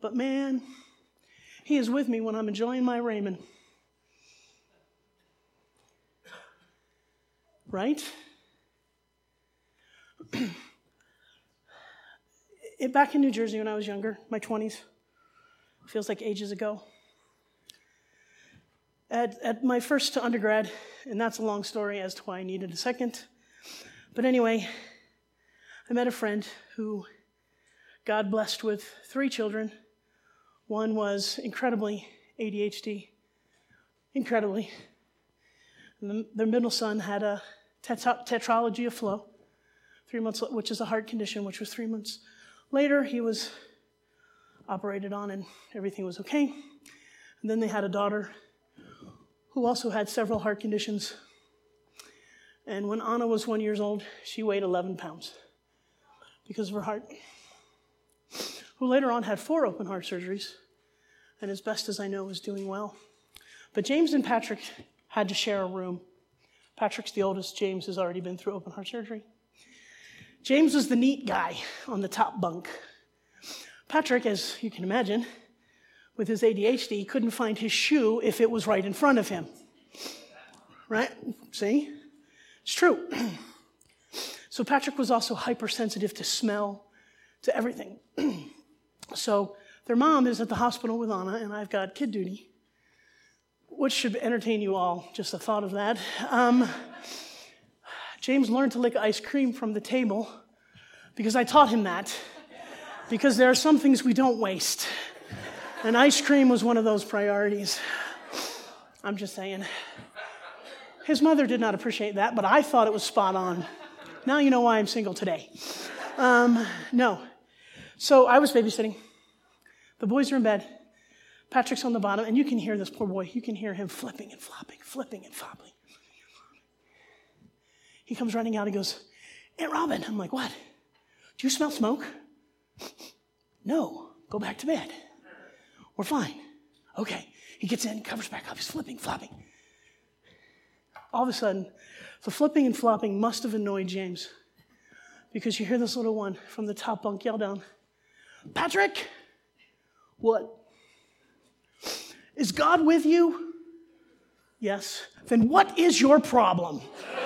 But man, he is with me when I'm enjoying my ramen. Right? Back in New Jersey when I was younger, my 20s, feels like ages ago. At my first undergrad, and that's a long story as to why I needed a second. But anyway, I met a friend who God blessed with 3 children. One was incredibly ADHD, incredibly. And their middle son had a tetralogy of flow, 3 months, which is a heart condition, which was 3 months later. He was operated on and everything was okay. And then they had a daughter who also had several heart conditions. And when Anna was 1 year old, she weighed 11 pounds because of her heart. Who later on had 4 open heart surgeries, and as best as I know is doing well. But James and Patrick had to share a room. Patrick's the oldest. James has already been through open heart surgery. James was the neat guy on the top bunk. Patrick, as you can imagine, with his ADHD, couldn't find his shoe if it was right in front of him. Right? See? It's true. So Patrick was also hypersensitive to smell, to everything. So their mom is at the hospital with Anna, and I've got kid duty, which should entertain you all, just the thought of that. James learned to lick ice cream from the table because I taught him that, because there are some things we don't waste. And ice cream was one of those priorities. I'm just saying. His mother did not appreciate that, but I thought it was spot on. Now you know why I'm single today. No. So I was babysitting. The boys are in bed. Patrick's on the bottom, and you can hear this poor boy. You can hear him flipping and flopping, flipping and flopping. He comes running out. He goes, "Aunt Robin." I'm like, "What? Do you smell smoke?" "No. Go back to bed. We're fine." Okay. He gets in, covers back up. He's flipping, flopping. All of a sudden, the flipping and flopping must have annoyed James, because you hear this little one from the top bunk yell down, "Patrick!" "What?" "Is God with you?" "Yes." "Then what is your problem?"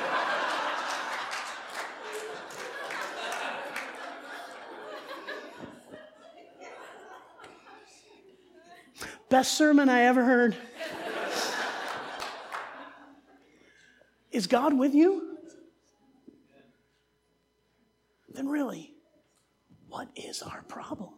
Best sermon I ever heard. Is God with you? Then really, what is our problem?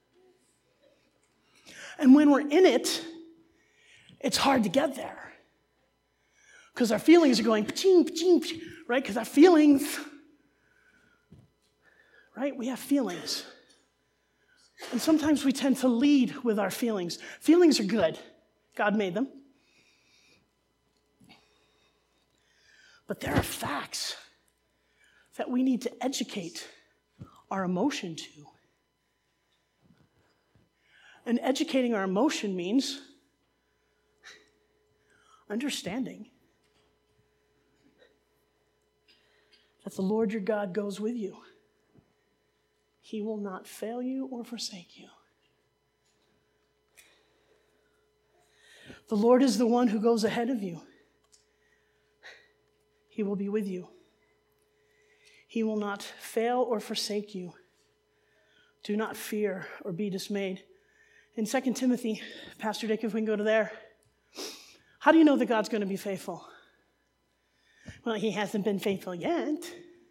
And when we're in it, it's hard to get there. Because our feelings are going, pa-ching, pa-ching, pa-ching, right? Because our feelings, right? We have feelings. And sometimes we tend to lead with our feelings. Feelings are good. God made them. But there are facts that we need to educate our emotion to. And educating our emotion means understanding that the Lord your God goes with you. He will not fail you or forsake you. The Lord is the one who goes ahead of you. He will be with you. He will not fail or forsake you. Do not fear or be dismayed. In 2 Timothy, Pastor Dick, if we can go to there. How do you know that God's going to be faithful? Well, he hasn't been faithful yet.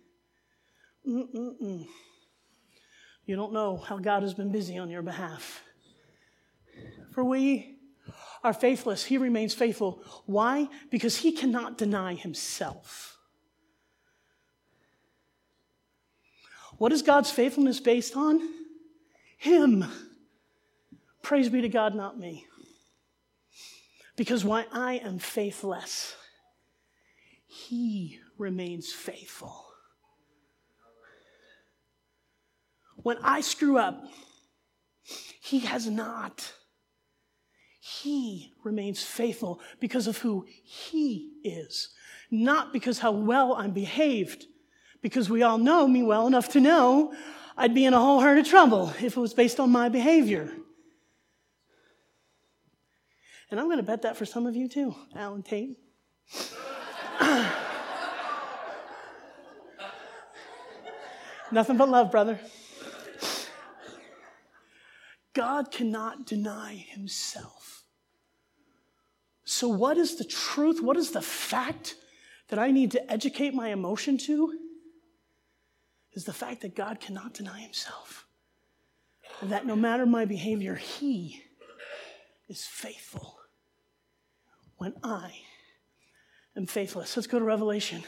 You don't know how God has been busy on your behalf. For we are faithless. He remains faithful. Why? Because he cannot deny himself. What is God's faithfulness based on? Him. Praise be to God, not me. Because while I am faithless, he remains faithful. When I screw up, he has not. He remains faithful because of who he is, not because how well I'm behaved, because we all know me well enough to know I'd be in a whole herd of trouble if it was based on my behavior. And I'm going to bet that for some of you too, Alan Tate. Nothing but love, brother. God cannot deny himself. So what is the truth? What is the fact that I need to educate my emotion to? Is the fact that God cannot deny himself. And that no matter my behavior, he is faithful when I am faithless. Let's go to Revelation.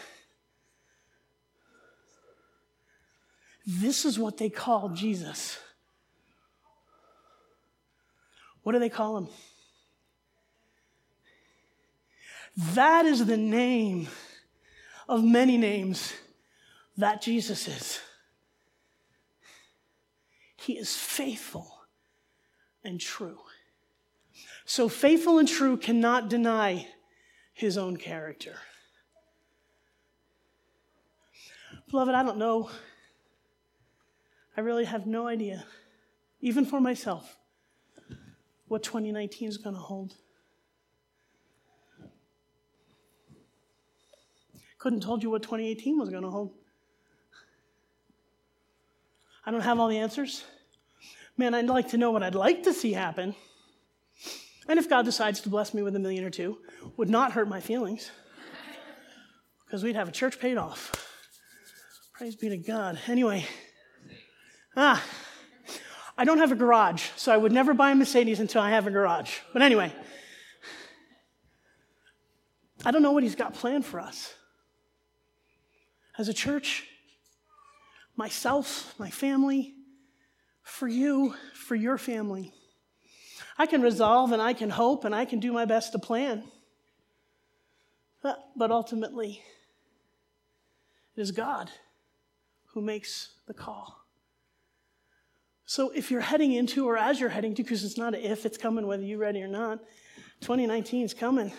This is what they call Jesus. What do they call him? That is the name of many names that Jesus is. He is faithful and true. So faithful and true cannot deny his own character. Beloved, I don't know. I really have no idea, even for myself, what 2019 is going to hold. Couldn't told you what 2018 was going to hold. I don't have all the answers. Man, I'd like to know what I'd like to see happen. And if God decides to bless me with $1 million or $2 million, would not hurt my feelings. Because we'd have a church paid off. Praise be to God. Anyway. I don't have a garage, so I would never buy a Mercedes until I have a garage. But anyway. I don't know what he's got planned for us. As a church, myself, my family, for you, for your family. I can resolve and I can hope and I can do my best to plan. But ultimately, it is God who makes the call. So if you're heading into, or as you're heading to, because it's not an if, it's coming whether you're ready or not, 2019 is coming.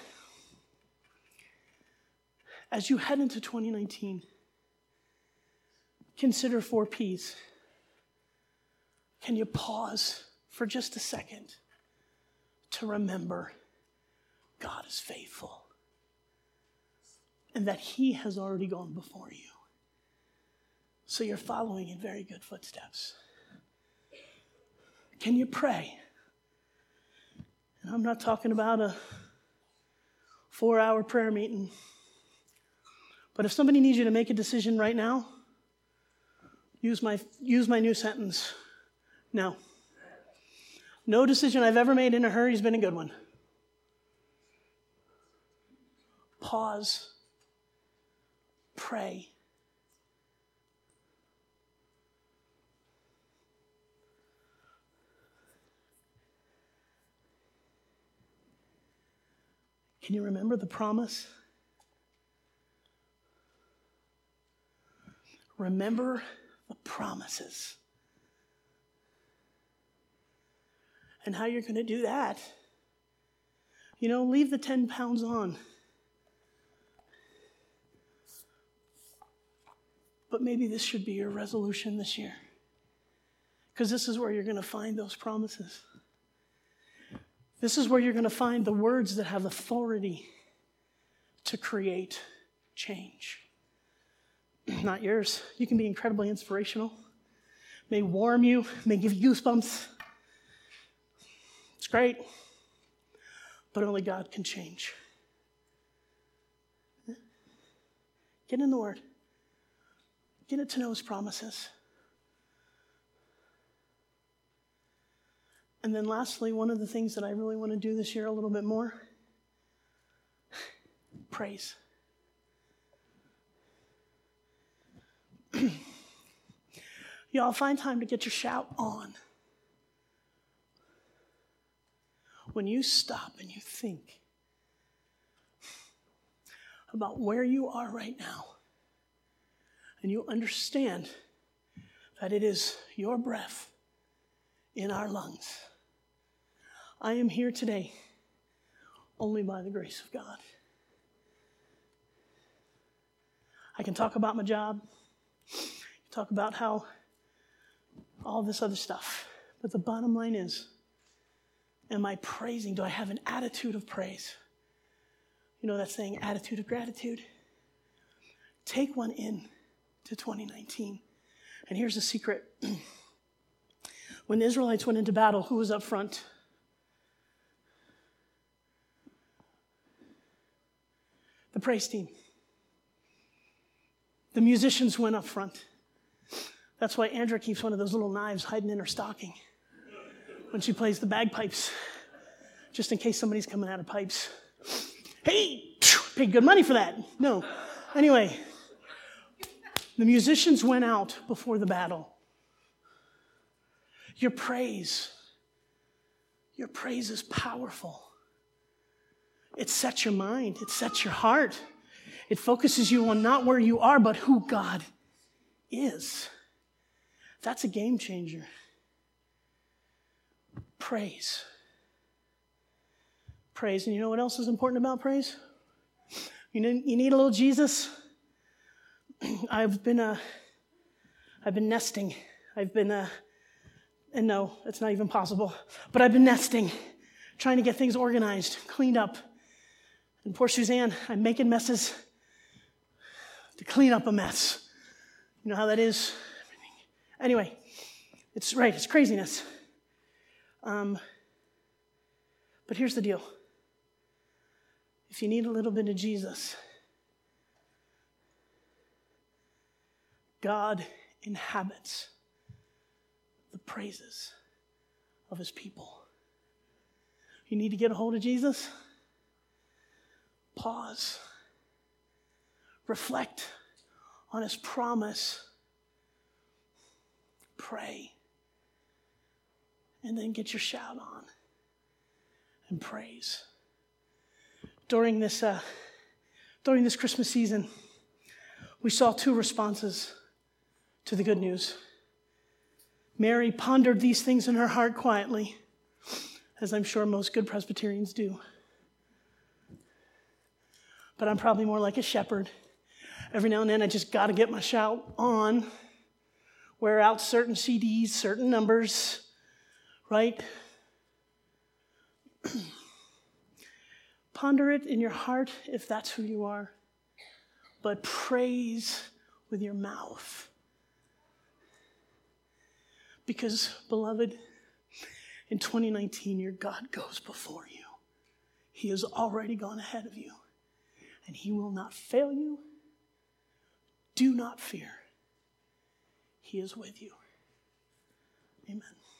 As you head into 2019, consider 4 P's. Can you pause for just a second to remember God is faithful and that he has already gone before you? So you're following in very good footsteps. Can you pray? And I'm not talking about a 4-hour prayer meeting. But if somebody needs you to make a decision right now, use my new sentence. No. No decision I've ever made in a hurry has been a good one. Pause. Pray. Can you remember the promise? Remember the promises. And how you're going to do that. Leave the 10 pounds on. But maybe this should be your resolution this year. Because this is where you're going to find those promises. This is where you're going to find the words that have authority to create change. Not yours. You can be incredibly inspirational. May warm you, may give you goosebumps. It's great. But only God can change. Get in the Word. Get to know his promises. And then lastly, one of the things that I really want to do this year a little bit more, praise. Y'all find time to get your shout on. When you stop and you think about where you are right now, and you understand that it is your breath in our lungs. I am here today only by the grace of God. I can talk about my job, talk about how all this other stuff, but the bottom line is, Am I praising? Do I have an attitude of praise? You know that saying, attitude of gratitude? Take one in to 2019. And here's the secret. When the Israelites went into battle, who was up front? The praise team. The musicians went up front. That's why Andrea keeps one of those little knives hiding in her stocking when she plays the bagpipes, just in case somebody's coming out of pipes. Hey, paid good money for that. No. Anyway, the musicians went out before the battle. Your praise is powerful. It sets your mind. It sets your heart. It focuses you on not where you are, but who God is. That's a game changer. Praise. Praise. And you know what else is important about praise? You need a little Jesus? I've been nesting. And no, it's not even possible. But I've been nesting, trying to get things organized, cleaned up. And poor Suzanne, I'm making messes to clean up a mess. You know how that is? Anyway, it's craziness. But here's the deal. If you need a little bit of Jesus, God inhabits the praises of his people. You need to get a hold of Jesus? Pause. Reflect on his promise. Pray. And then get your shout on and praise. During this Christmas season, we saw two responses to the good news. Mary pondered these things in her heart quietly, as I'm sure most good Presbyterians do. But I'm probably more like a shepherd. Every now and then I just got to get my shout on, wear out certain CDs, certain numbers, right? Ponder it in your heart if that's who you are, but praise with your mouth. Because, beloved, in 2019, your God goes before you. He has already gone ahead of you, and he will not fail you. Do not fear. He is with you. Amen.